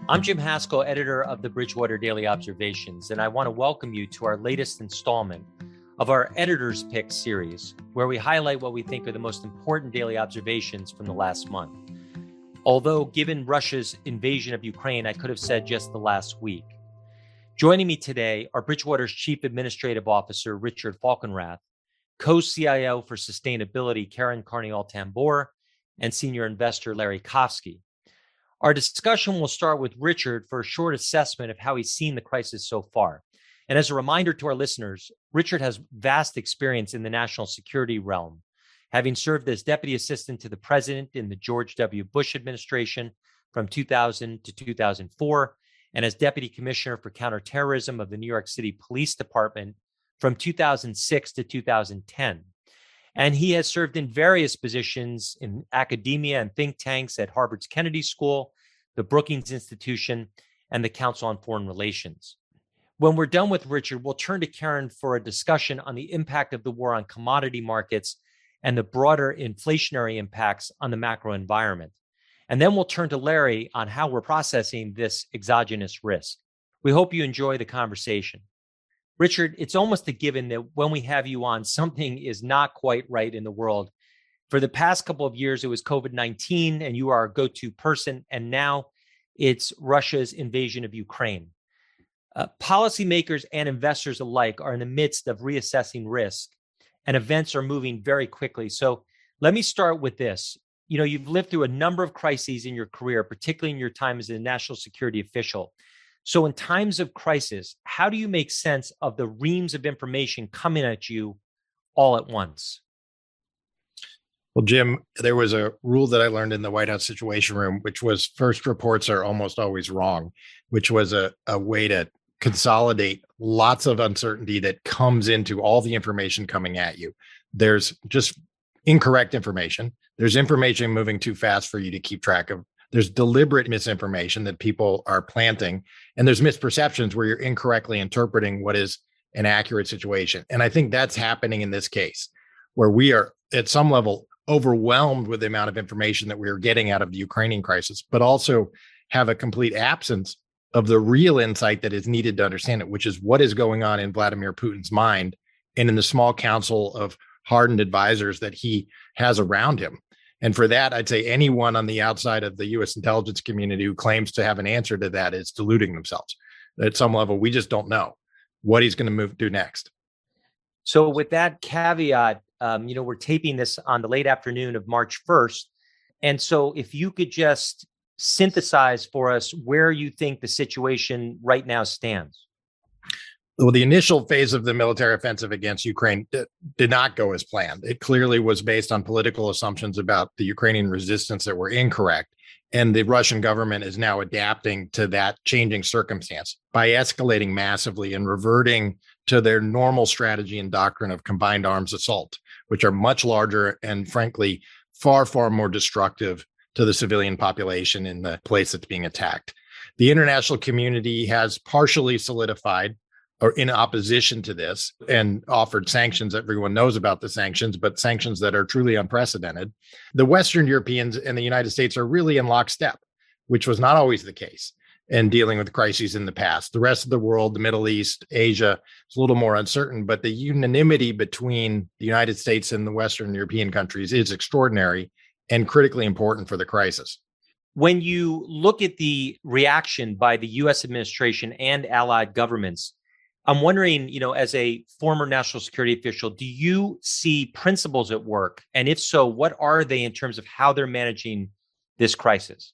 I'm Jim Haskell, editor of the Bridgewater Daily Observations, and I want to welcome you to our latest installment of our Editor's Pick series, where we highlight what we think are the most important daily observations from the last month. Although, given Russia's invasion of Ukraine, I could have said just the last week. Joining me today are Bridgewater's Chief Administrative Officer, Richard Falkenrath, Co-CIO for Sustainability, Karen Carniol-Tambor, and Senior Investor, Larry Kofsky. Our discussion will start with Richard for a short assessment of how he's seen the crisis so far. And as a reminder to our listeners, Richard has vast experience in the national security realm, having served as Deputy Assistant to the President in the George W. Bush administration from 2000 to 2004, and as Deputy Commissioner for Counterterrorism of the New York City Police Department from 2006 to 2010. And he has served in various positions in academia and think tanks at Harvard's Kennedy School, the Brookings Institution, and the Council on Foreign Relations. When we're done with Richard, we'll turn to Karen for a discussion on the impact of the war on commodity markets and the broader inflationary impacts on the macro environment. And then we'll turn to Larry on how we're processing this exogenous risk. We hope you enjoy the conversation. Richard, it's almost a given that when we have you on, something is not quite right in the world. For the past couple of years, it was COVID-19, and you are our go-to person. And now it's Russia's invasion of Ukraine. Policymakers and investors alike are in the midst of reassessing risk, and events are moving very quickly. So let me start with this. You know, you've lived through a number of crises in your career, particularly in your time as a national security official. So in times of crisis, how do you make sense of the reams of information coming at you all at once? Well, Jim, there was a rule that I learned in the White House Situation Room, which was first reports are almost always wrong, which was a way to consolidate lots of uncertainty that comes into all the information coming at you. There's just incorrect information. There's information moving too fast for you to keep track of. There's deliberate misinformation that people are planting, and there's misperceptions where you're incorrectly interpreting what is an accurate situation. And I think that's happening in this case, where we are at some level overwhelmed with the amount of information that we are getting out of the Ukrainian crisis, but also have a complete absence of the real insight that is needed to understand it, which is what is going on in Vladimir Putin's mind and in the small council of hardened advisors that he has around him. And for that, I'd say anyone on the outside of the U.S. intelligence community who claims to have an answer to that is deluding themselves. At some level, we just don't know what he's going to do next. So with that caveat, we're taping this on the late afternoon of March 1st. And so if you could just synthesize for us where you think the situation right now stands. Well, the initial phase of the military offensive against Ukraine did not go as planned. It clearly was based on political assumptions about the Ukrainian resistance that were incorrect. And the Russian government is now adapting to that changing circumstance by escalating massively and reverting to their normal strategy and doctrine of combined arms assault, which are much larger and frankly, far, far more destructive to the civilian population in the place that's being attacked. The international community has partially solidified or in opposition to this and offered sanctions. Everyone knows about the sanctions, but sanctions that are truly unprecedented. The Western Europeans and the United States are really in lockstep, which was not always the case in dealing with crises in the past. The rest of the world, the Middle East, Asia, is a little more uncertain, but the unanimity between the United States and the Western European countries is extraordinary and critically important for the crisis. When you look at the reaction by the U.S. administration and allied governments, I'm wondering, as a former national security official, do you see principles at work? And if so, what are they in terms of how they're managing this crisis?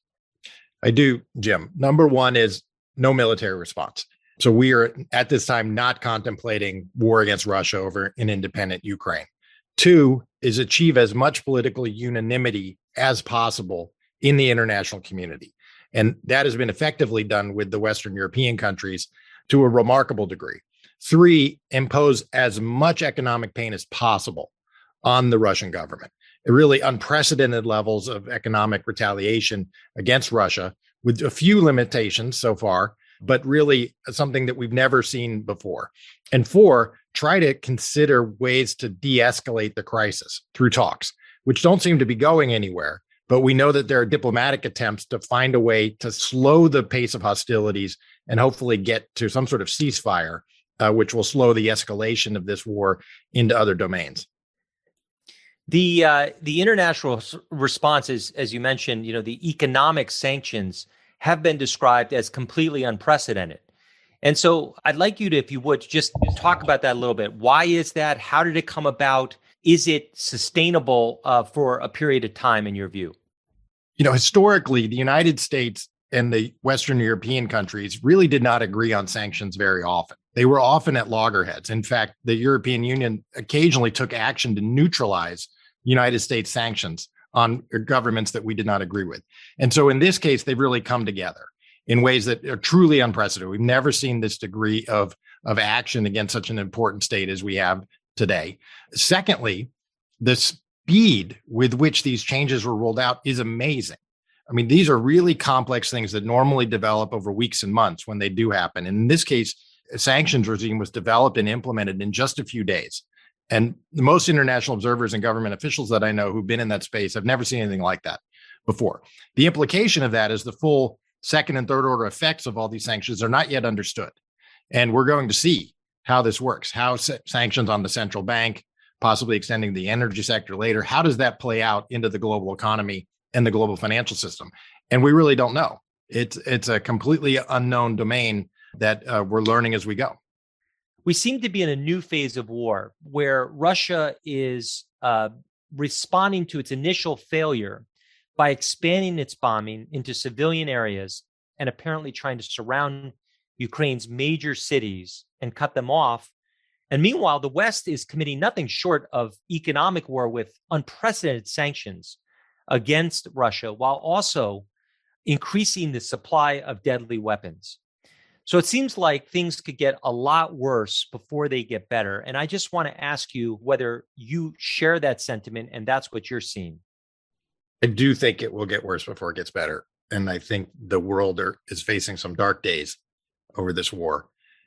I do, Jim. Number one is no military response. So we are at this time not contemplating war against Russia over an independent Ukraine. Two is achieve as much political unanimity as possible in the international community. And that has been effectively done with the Western European countries to a remarkable degree. Three, impose as much economic pain as possible on the Russian government. Really unprecedented levels of economic retaliation against Russia with a few limitations so far, but really something that we've never seen before. And four, try to consider ways to de-escalate the crisis through talks, which don't seem to be going anywhere, But we know that there are diplomatic attempts to find a way to slow the pace of hostilities and hopefully get to some sort of ceasefire, which will slow the escalation of this war into other domains. The international response is, as you mentioned, the economic sanctions have been described as completely unprecedented. And so I'd like you to, if you would, just talk about that a little bit. Why is that? How did it come about? Is it sustainable for a period of time, in your view? Historically, the United States and the Western European countries really did not agree on sanctions very often. They were often at loggerheads. In fact, the European Union occasionally took action to neutralize United States sanctions on governments that we did not agree with. And so in this case, they've really come together in ways that are truly unprecedented. We've never seen this degree of action against such an important state as we have today. Secondly, the speed with which these changes were rolled out is amazing. I mean, these are really complex things that normally develop over weeks and months when they do happen. And in this case, a sanctions regime was developed and implemented in just a few days. And the most international observers and government officials that I know who've been in that space have never seen anything like that before. The implication of that is the full second and third order effects of all these sanctions are not yet understood. And we're going to see how this works, how sanctions on the central bank, possibly extending the energy sector later, how does that play out into the global economy and the global financial system? And we really don't know. It's a completely unknown domain that we're learning as we go. We seem to be in a new phase of war where Russia is responding to its initial failure by expanding its bombing into civilian areas and apparently trying to surround Ukraine's major cities and cut them off. And meanwhile, the West is committing nothing short of economic war with unprecedented sanctions against Russia, while also increasing the supply of deadly weapons. So it seems like things could get a lot worse before they get better. And I just want to ask you whether you share that sentiment and that's what you're seeing. I do think it will get worse before it gets better. And I think the world is facing some dark days over this war.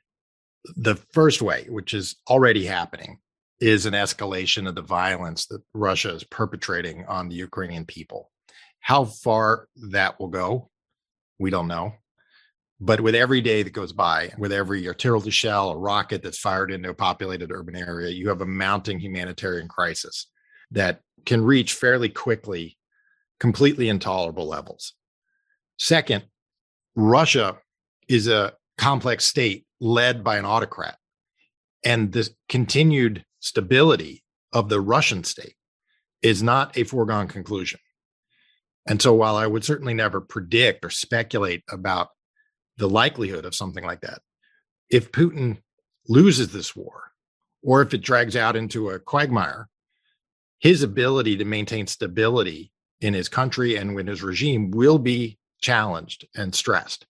The first way, which is already happening, is an escalation of the violence that Russia is perpetrating on the Ukrainian people. How far that will go, we don't know. But with every day that goes by, with every artillery shell or rocket that's fired into a populated urban area, you have a mounting humanitarian crisis that can reach fairly quickly completely intolerable levels. Second, Russia is a complex state led by an autocrat. And this continued stability of the Russian state is not a foregone conclusion. And so while I would certainly never predict or speculate about the likelihood of something like that, if Putin loses this war, or if it drags out into a quagmire, his ability to maintain stability in his country and with his regime will be challenged and stressed,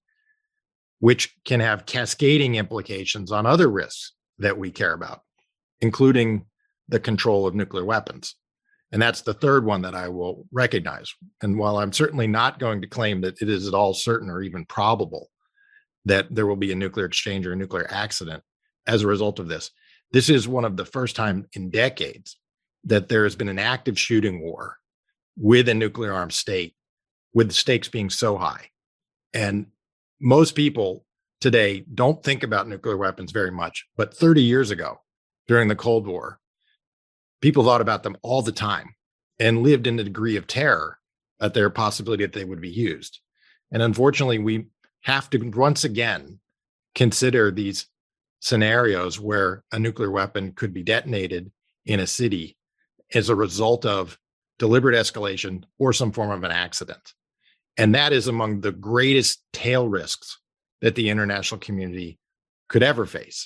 which can have cascading implications on other risks that we care about, including the control of nuclear weapons. And that's the third one that I will recognize. And while I'm certainly not going to claim that it is at all certain or even probable that there will be a nuclear exchange or a nuclear accident as a result of this, this is one of the first time in decades that there has been an active shooting war with a nuclear armed state, with the stakes being so high. And most people today don't think about nuclear weapons very much, but 30 years ago, during the Cold War, people thought about them all the time and lived in a degree of terror at their possibility that they would be used. And unfortunately, we have to once again consider these scenarios where a nuclear weapon could be detonated in a city as a result of deliberate escalation or some form of an accident. And that is among the greatest tail risks that the international community could ever face.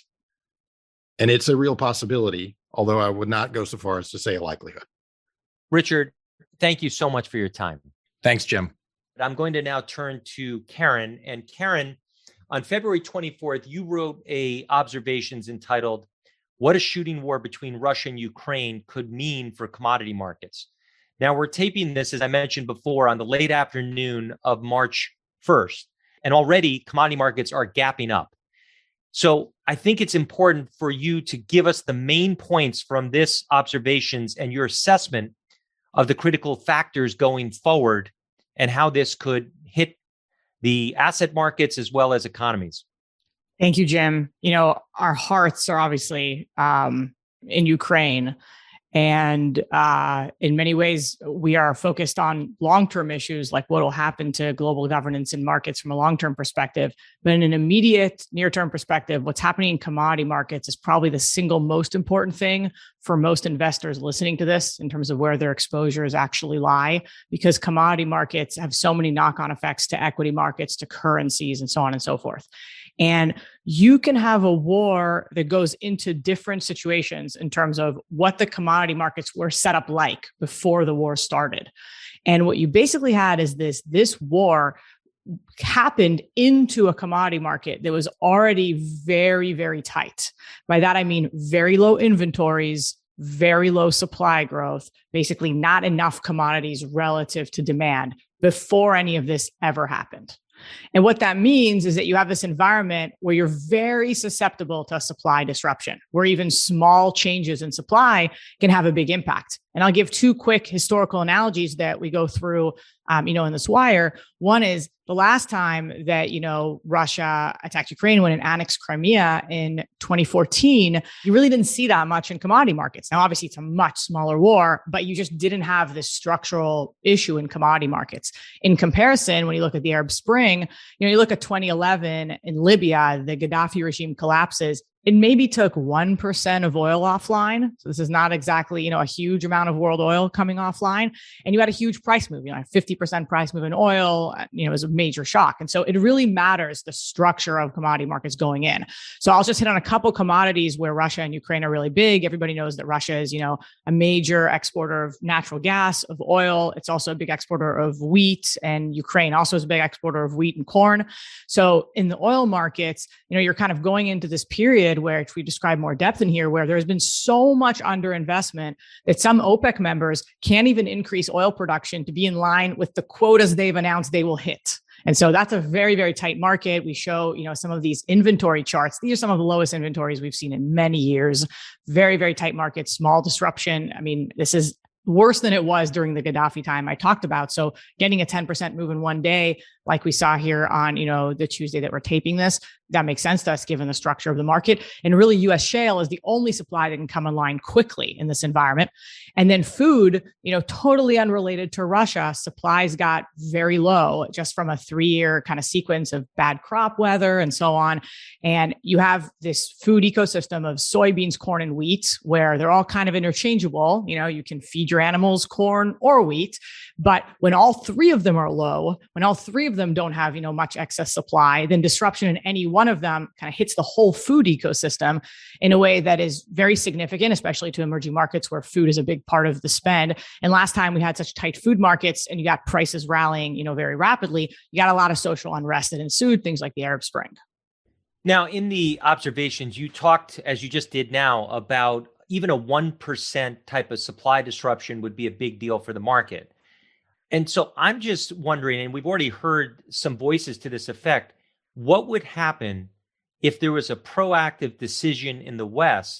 And it's a real possibility, although I would not go so far as to say a likelihood. Richard, thank you so much for your time. Thanks, Jim. I'm going to now turn to Karen. And Karen, on February 24th, you wrote observations entitled, "What a Shooting War Between Russia and Ukraine Could Mean for Commodity Markets." Now, we're taping this, as I mentioned before, on the late afternoon of March 1st, and already commodity markets are gapping up. So I think it's important for you to give us the main points from this observations and your assessment of the critical factors going forward and how this could hit the asset markets as well as economies. Thank you, Jim. Our hearts are obviously in Ukraine. And in many ways, we are focused on long-term issues like what will happen to global governance and markets from a long-term perspective. But in an immediate near-term perspective, what's happening in commodity markets is probably the single most important thing for most investors listening to this in terms of where their exposures actually lie, because commodity markets have so many knock-on effects to equity markets, to currencies, and so on and so forth. And you can have a war that goes into different situations in terms of what the commodity markets were set up like before the war started. And what you basically had is this war happened into a commodity market that was already very, very tight. By that, I mean very low inventories, very low supply growth, basically not enough commodities relative to demand before any of this ever happened. And what that means is that you have this environment where you're very susceptible to supply disruption, where even small changes in supply can have a big impact. And I'll give two quick historical analogies that we go through, in this wire. One is the last time that, Russia attacked Ukraine when it annexed Crimea in 2014, you really didn't see that much in commodity markets. Now, obviously, it's a much smaller war, but you just didn't have this structural issue in commodity markets. In comparison, when you look at the Arab Spring, you look at 2011 in Libya, the Gaddafi regime collapses. It maybe took 1% of oil offline. So this is not exactly, a huge amount of world oil coming offline. And you had a huge price move, a 50% price move in oil, it was a major shock. And so it really matters the structure of commodity markets going in. So I'll just hit on a couple commodities where Russia and Ukraine are really big. Everybody knows that Russia is, a major exporter of natural gas, of oil. It's also a big exporter of wheat, and Ukraine also is a big exporter of wheat and corn. So in the oil markets, you're kind of going into this period where, which we describe more depth in here, where there's been so much underinvestment that some OPEC members can't even increase oil production to be in line with the quotas they've announced they will hit. And so that's a very, very tight market. We show, some of these inventory charts. These are some of the lowest inventories we've seen in many years. Very, very tight market, small disruption. I mean, this is worse than it was during the Gaddafi time I talked about. So getting a 10% move in one day, like we saw here on, the Tuesday that we're taping this, that makes sense to us given the structure of the market. And really, US shale is the only supply that can come online quickly in this environment. And then food, totally unrelated to Russia, supplies got very low just from a 3-year kind of sequence of bad crop weather and so on. And you have this food ecosystem of soybeans, corn, and wheat, where they're all kind of interchangeable. You can feed your animals corn or wheat. But when all three of them are low, when all three of them don't have, much excess supply, then disruption in any one of them kind of hits the whole food ecosystem in a way that is very significant, especially to emerging markets where food is a big part of the spend. And last time we had such tight food markets and you got prices rallying, very rapidly, you got a lot of social unrest that ensued, things like the Arab Spring. Now, in the observations, you talked, as you just did now, about even a 1% type of supply disruption would be a big deal for the market. And so I'm just wondering, and we've already heard some voices to this effect, what would happen if there was a proactive decision in the West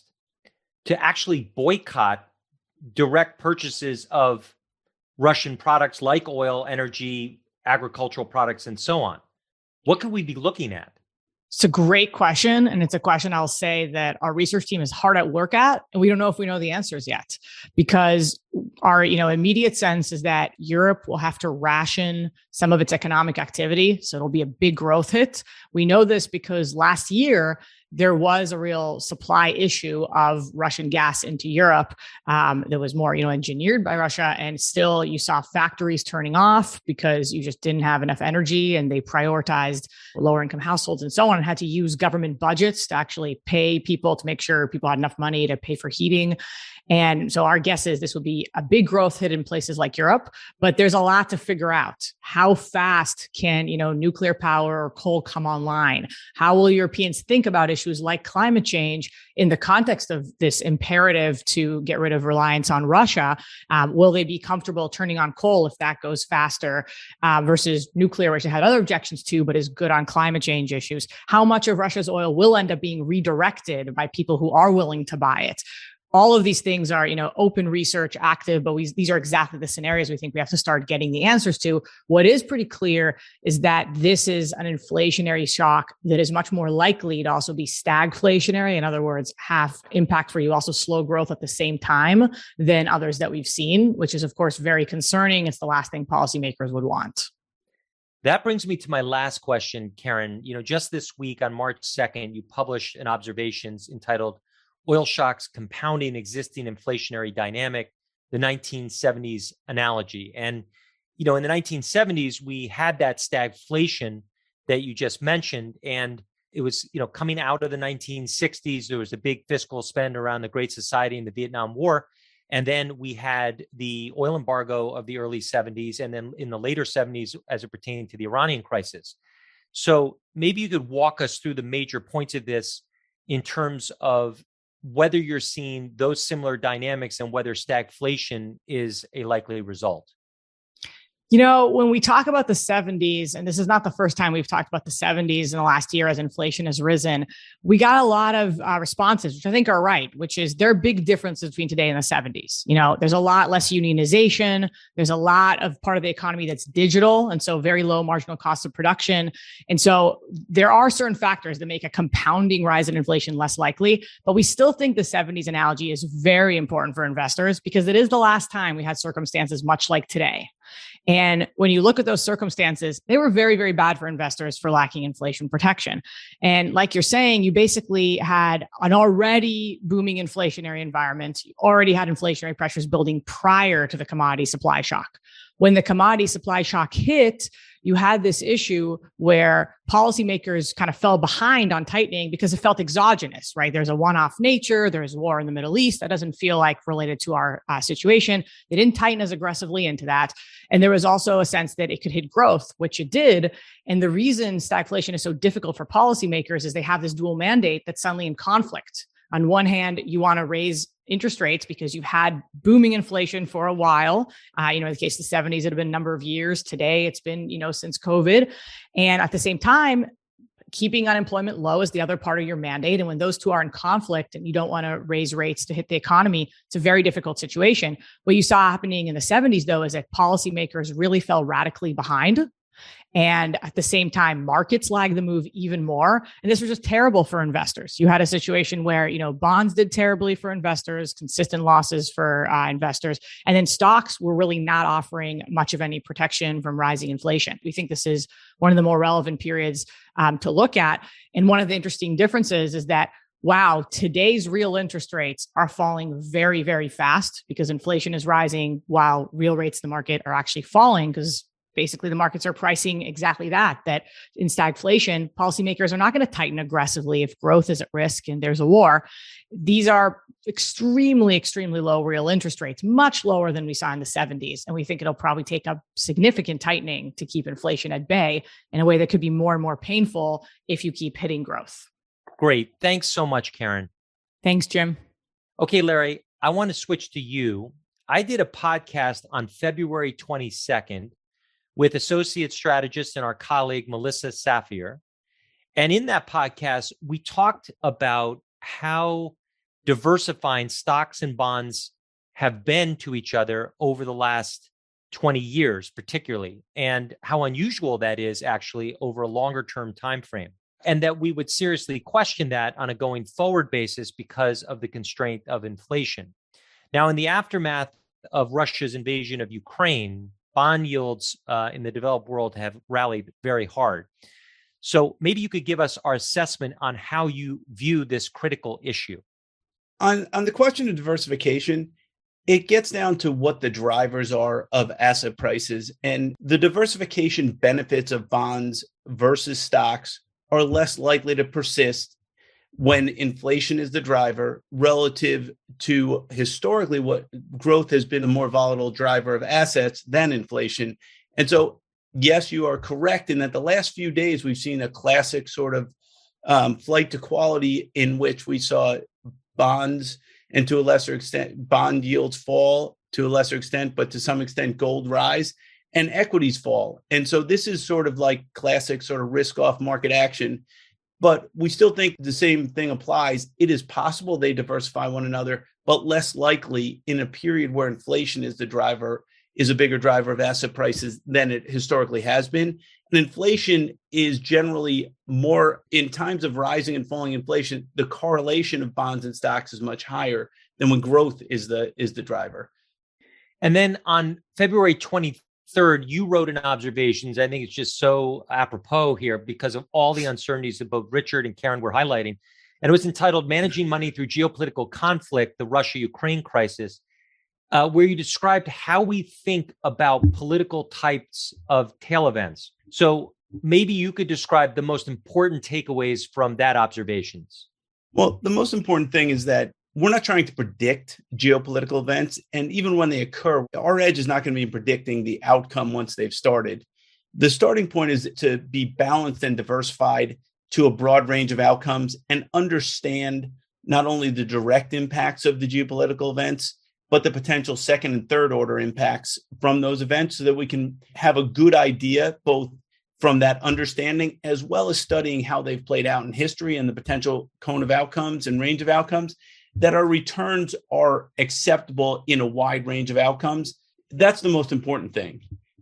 to actually boycott direct purchases of Russian products like oil, energy, agricultural products, and so on? What could we be looking at? It's a great question. And it's a question I'll say that our research team is hard at work at. And we don't know if we know the answers yet, because our immediate sense is that Europe will have to ration some of its economic activity. So it'll be a big growth hit. We know this because last year, there was a real supply issue of Russian gas into Europe that was more, engineered by Russia. And still you saw factories turning off because you just didn't have enough energy, and they prioritized lower income households and so on, and had to use government budgets to actually pay people to make sure people had enough money to pay for heating. And so our guess is this will be a big growth hit in places like Europe, but there's a lot to figure out. How fast can, nuclear power or coal come online? How will Europeans think about issues like climate change in the context of this imperative to get rid of reliance on Russia? Will they be comfortable turning on coal if that goes faster versus nuclear, which they had other objections to, but is good on climate change issues? How much of Russia's oil will end up being redirected by people who are willing to buy it? all of these things are, open research, active, but these are exactly the scenarios we think we have to start getting the answers to. What is pretty clear is that this is an inflationary shock that is much more likely to also be stagflationary. In other words, have impact for you, also slow growth at the same time than others that we've seen, which is, of course, very concerning. It's the last thing policymakers would want. That brings me to my last question, Karen. Just this week on March 2nd, you published an observations entitled Oil Shocks Compounding Existing Inflationary Dynamic, the 1970s Analogy. And, in the 1970s, we had that stagflation that you just mentioned. And it was, coming out of the 1960s, there was a big fiscal spend around the Great Society and the Vietnam War. And then we had the oil embargo of the early 70s, and then in the later 70s as it pertained to the Iranian crisis. So maybe you could walk us through the major points of this in terms of whether you're seeing those similar dynamics and whether stagflation is a likely result. When we talk about the 70s, and this is not the first time we've talked about the 70s in the last year as inflation has risen, we got a lot of responses, which I think are right, which is there are big differences between today and the 70s. There's a lot less unionization. There's a lot of part of the economy that's digital, and so very low marginal cost of production. And so there are certain factors that make a compounding rise in inflation less likely, but we still think the 70s analogy is very important for investors because it is the last time we had circumstances much like today. And when you look at those circumstances, they were very, very bad for investors for lacking inflation protection. And like you're saying, you basically had an already booming inflationary environment. You already had inflationary pressures building prior to the commodity supply shock. When the commodity supply shock hit, you had this issue where policymakers kind of fell behind on tightening because it felt exogenous, right? There's a one-off nature. There's war in the Middle East. That doesn't feel like related to our situation. They didn't tighten as aggressively into that. And there was also a sense that it could hit growth, which it did. And the reason stagflation is so difficult for policymakers is they have this dual mandate that's suddenly in conflict. On one hand, you want to raise interest rates because you've had booming inflation for a while. In the case of the 70s, it had been a number of years. Today, it's been, since COVID. And at the same time, keeping unemployment low is the other part of your mandate. And when those two are in conflict and you don't want to raise rates to hit the economy, it's a very difficult situation. What you saw happening in the 70s, though, is that policymakers really fell radically behind. And at the same time, markets lagged the move even more. And this was just terrible for investors. You had a situation where, bonds did terribly for investors, consistent losses for investors. And then stocks were really not offering much of any protection from rising inflation. We think this is one of the more relevant periods to look at. And one of the interesting differences is that wow, today's real interest rates are falling very, very fast because inflation is rising while real rates in the market are actually falling because basically the markets are pricing exactly that in stagflation, policymakers are not going to tighten aggressively if growth is at risk and there's a war. These are extremely, extremely low real interest rates, much lower than we saw in the 70s. And we think it'll probably take a significant tightening to keep inflation at bay in a way that could be more and more painful if you keep hitting growth. Great. Thanks so much, Karen. Thanks, Jim. Okay, Larry, I want to switch to you. I did a podcast on February 22nd with associate strategist and our colleague, Melissa Safier. And in that podcast, we talked about how diversifying stocks and bonds have been to each other over the last 20 years, particularly, and how unusual that is actually over a longer term time frame. And that we would seriously question that on a going forward basis because of the constraint of inflation. Now, in the aftermath of Russia's invasion of Ukraine, bond yields in the developed world have rallied very hard. So maybe you could give us our assessment on how you view this critical issue. On the question of diversification, it gets down to what the drivers are of asset prices. And the diversification benefits of bonds versus stocks are less likely to persist when inflation is the driver relative to historically what growth has been a more volatile driver of assets than inflation. And so, yes, you are correct in that the last few days we've seen a classic sort of flight to quality in which we saw bonds and to a lesser extent bond yields fall to a lesser extent, but to some extent gold rise and equities fall. And so this is sort of like classic sort of risk off market action. But we still think the same thing applies. It is possible they diversify one another, but less likely in a period where inflation is a bigger driver of asset prices than it historically has been. And inflation is generally more in times of rising and falling inflation. The correlation of bonds and stocks is much higher than when growth is the driver. And then on February 23rd, you wrote an observations. I think it's just so apropos here because of all the uncertainties that both Richard and Karen were highlighting. And it was entitled Managing Money Through Geopolitical Conflict, the Russia-Ukraine Crisis, where you described how we think about political types of tail events. So maybe you could describe the most important takeaways from that observations. Well, the most important thing is that we're not trying to predict geopolitical events. And even when they occur, our edge is not going to be in predicting the outcome once they've started. The starting point is to be balanced and diversified to a broad range of outcomes and understand not only the direct impacts of the geopolitical events, but the potential second and third order impacts from those events so that we can have a good idea, both from that understanding, as well as studying how they've played out in history and the potential cone of outcomes and range of outcomes, that our returns are acceptable in a wide range of outcomes. That's the most important thing.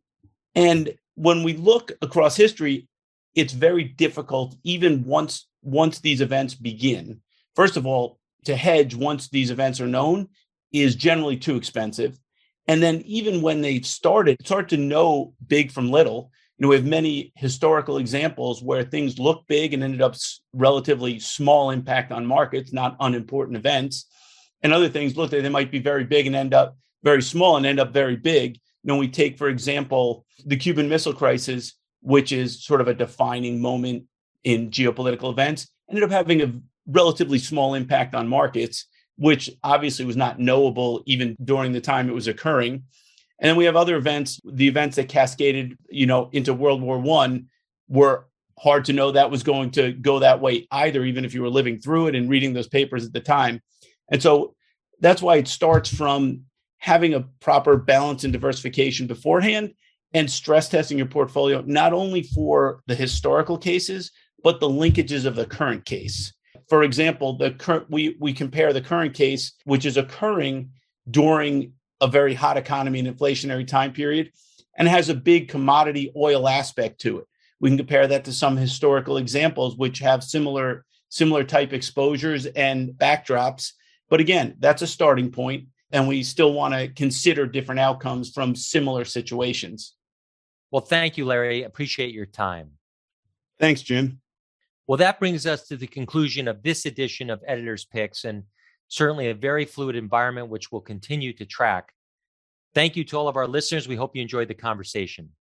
And when we look across history, it's very difficult, even once these events begin. First of all, to hedge once these events are known is generally too expensive. And then even when they started, it's hard to know big from little. We have many historical examples where things look big and ended up relatively small impact on markets, not unimportant events. And other things look like they might be very big and end up very small and end up very big. We take, for example, the Cuban Missile Crisis, which is sort of a defining moment in geopolitical events, ended up having a relatively small impact on markets, which obviously was not knowable even during the time it was occurring. And then we have other events, the events that cascaded, into World War I were hard to know that was going to go that way either, even if you were living through it and reading those papers at the time. And so that's why it starts from having a proper balance and diversification beforehand and stress testing your portfolio, not only for the historical cases, but the linkages of the current case. For example, we compare the current case, which is occurring during a very hot economy and inflationary time period, and has a big commodity oil aspect to it. We can compare that to some historical examples which have similar type exposures and backdrops. But again, that's a starting point, and we still want to consider different outcomes from similar situations. Well, thank you, Larry. Appreciate your time. Thanks, Jim. Well, that brings us to the conclusion of this edition of Editor's Picks, and certainly a very fluid environment, which we'll continue to track. Thank you to all of our listeners. We hope you enjoyed the conversation.